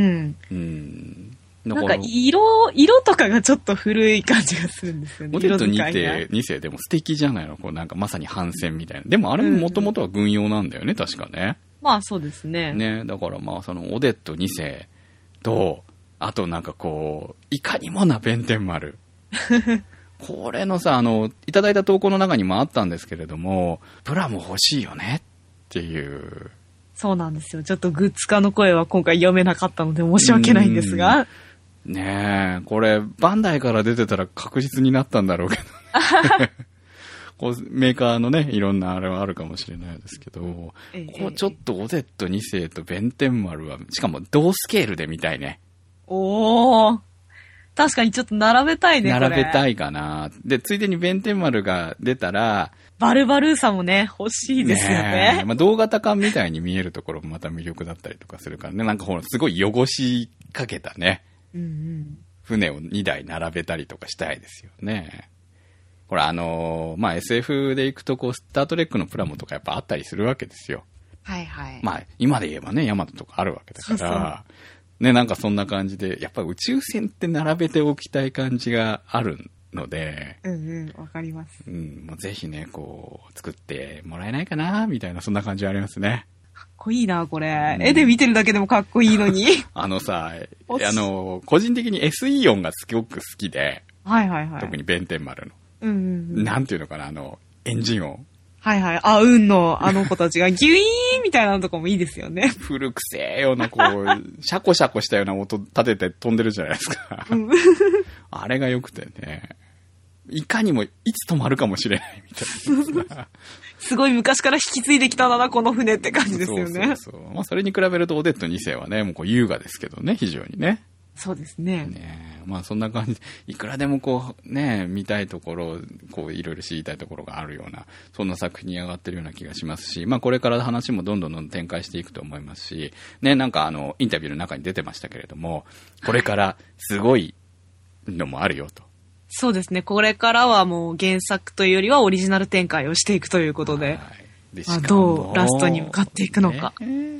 なんか色とかがちょっと古い感じがするんですよね。 オデット2世でも素敵じゃないの？こうなんかまさに反戦みたいな。でもあれももともとは軍用なんだよね、確かね。 まあそうですね。 ね、だからまあそのオデット2世と、あとなんかこう、いかにもな弁天丸。これのさ、いただいた投稿の中にもあったんですけれども、プラも欲しいよねっていう。 そうなんですよ。ちょっとグッズ化の声は今回読めなかったので申し訳ないんですが。 ねえ、これ、バンダイから出てたら確実になったんだろうけど。こうメーカーのね、いろんなあれはあるかもしれないですけど、こうちょっとオデット2世と弁天丸は、しかも同スケールで見たいね。 おー。確かにちょっと並べたいね、 並べたいかな。で、ついでに弁天丸が出たら、 バルバルーサもね、欲しいですよね。 まあ、同型感みたいに見えるところもまた魅力だったりとかするからね。なんかほら、すごい汚しかけたね。船を2台並べたりとかしたいですよね。ほら、まあ、SF で行くとこう、スタートレックのプラモとかやっぱあったりするわけですよ。 はいはい。 まあ、今で言えばね、ヤマトとかあるわけだから、ね、なんかそんな感じで、やっぱ宇宙船って並べておきたい感じがあるので、 わかります。 もうぜひね、こう、作ってもらえないかな、みたいな、そんな感じはありますね。 かっこいいな、これ。絵で見てるだけでもかっこいいのに。 さ、個人的に SE 音がすごく好きで、特に弁天丸の。なんていうのかな、エンジン音。 はいはい。あ、運のあの子たちがギュイーンみたいなのとかもいいですよね。 古くせえような、こう、シャコシャコしたような音立てて飛んでるじゃないですか。あれが良くてね。いかにもいつ止まるかもしれないみたいな。 すごい昔から引き継いできたんだな、この船って感じですよね。 そう。まあ、それに比べるとオデット2世はね、もうこう優雅ですけどね、非常にね。 そうですね。 まあそんな感じで、いくらでもこうね、見たいところ、こういろいろ知りたいところがあるような、そんな作品に上がってるような気がしますし、まあこれから話もどんどん展開していくと思いますし、ね、なんかインタビューの中に出てましたけれども、これからすごいのもあるよと。 そうですね。これからはもう原作というよりはオリジナル展開をしていくということで、どうラストに向かっていくのか。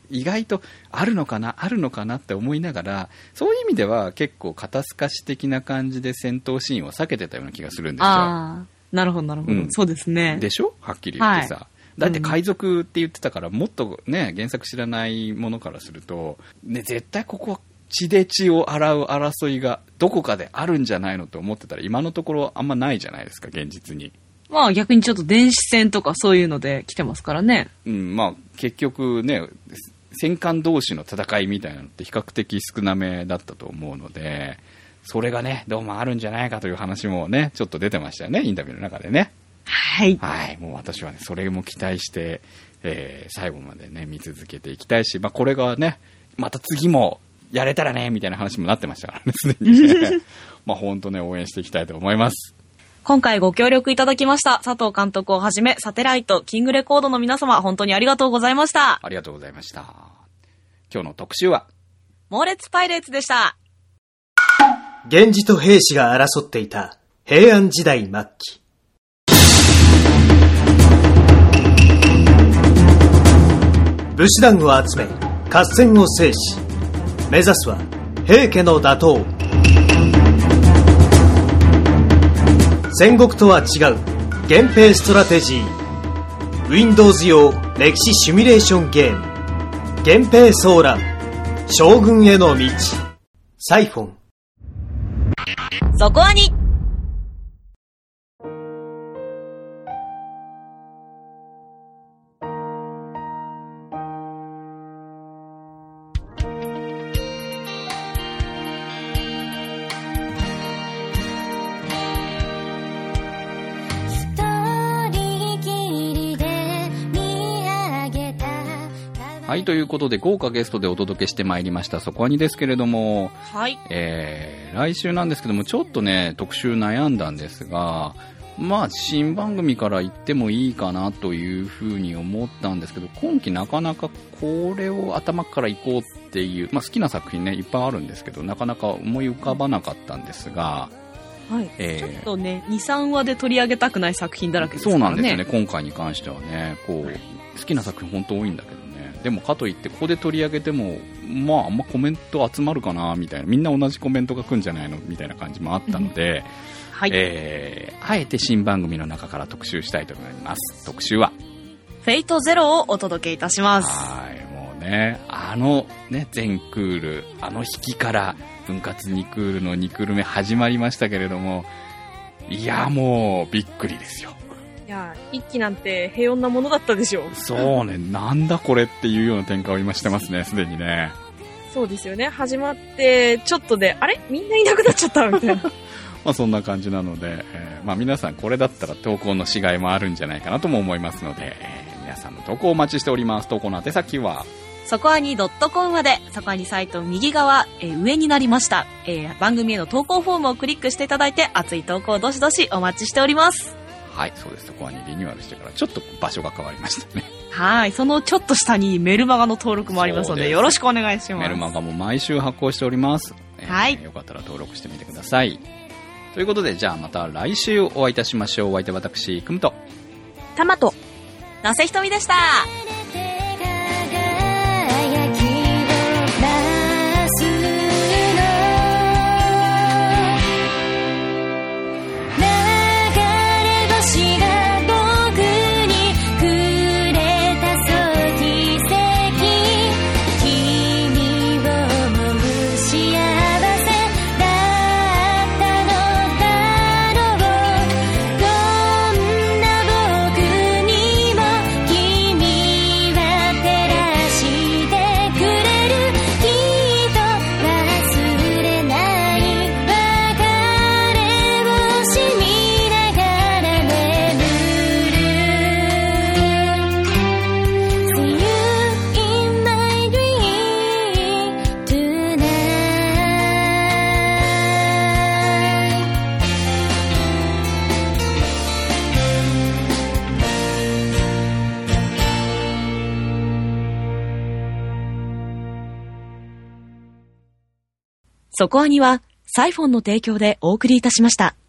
意外とあるのかなって思いながら、そういう意味では結構肩透かし的な感じで戦闘シーンを避けてたような気がするんですよ。 ああ、なるほどなるほど、そうですね。 でしょ、はっきり言ってさ、だって海賊って言ってたから、もっとね原作知らないものからすると、ね、絶対ここは血で血を洗う争いがどこかであるんじゃないのと思ってたら、今のところあんまないじゃないですか、現実に。 まあ逆にちょっと電子戦とかそういうので来てますからね。 まあ結局ね、戦艦同士の戦いみたいなのって比較的少なめだったと思うので、それがねどうもあるんじゃないかという話もねちょっと出てましたよね、インタビューの中でね。 はい、 はい、もう私はねそれも期待して、最後までね見続けていきたいし、まあ、これがねまた次もやれたらねみたいな話もなってましたからね、すでにねまあ本当ね応援していきたいと思います。 今回ご協力いただきました佐藤監督をはじめ、サテライト、キングレコードの皆様、本当にありがとうございました。 ありがとうございました。今日の特集は猛烈パイレーツでした。 源氏と平氏が争っていた平安時代末期。武士団を集め合戦を制し、目指すは平家の打倒。戦国とは違う源平ストラテジー。 Windows 用歴史シミュレーションゲーム、源平騒乱、将軍への道。サイフォン。 そこはにはい、ということで豪華ゲストでお届けしてまいりましたそこはにですけれども、 はい、 来週なんですけどもちょっとね特集悩んだんですが、まあ新番組から言ってもいいかなというふうに思ったんですけど、今期なかなかこれを頭から行こうっていう、まあ好きな作品ねいっぱいあるんですけど、なかなか思い浮かばなかったんですが、 はい、ちょっとね 2,3 話で取り上げたくない作品だらけですからね。 そうなんですよね、今回に関してはねこう好きな作品本当多いんだけどね、でもかといってここで取り上げてもまああんまコメント集まるかなみたいな、みんな同じコメントが来るんじゃないのみたいな感じもあったので、 はい、 あえて新番組の中から特集したいと思います。特集はフェイトゼロをお届けいたします。 はい、もうねね全クール引きから分割2クールの2クール目始まりましたけれども、いやもうびっくりですよ。 いや一期なんて平穏なものだったでしょう。 そうね、なんだこれっていうような展開を今してますね、すでにね。 そうですよね、始まってちょっとであれみんないなくなっちゃったみたいなまあそんな感じなので、まあ皆さんこれだったら投稿のしがいもあるんじゃないかなとも思いますので、皆さんの投稿お待ちしております。投稿の宛先はそこはに .com まで、そこはにサイト右側、上になりました、番組への投稿フォームをクリックしていただいて、熱い投稿をどしどしお待ちしております。 はい、そうです。そこはにリニューアルしてからちょっと場所が変わりましたね。 はい、そのちょっと下にメルマガの登録もありますので、よろしくお願いします。 メルマガも毎週発行しております。 はい、 よかったら登録してみてください。ということで、じゃあまた来週お会いいたしましょう。お相手は私、くむとたまとなせひとみでした。そこはにはサイフォンの提供でお送りいたしました。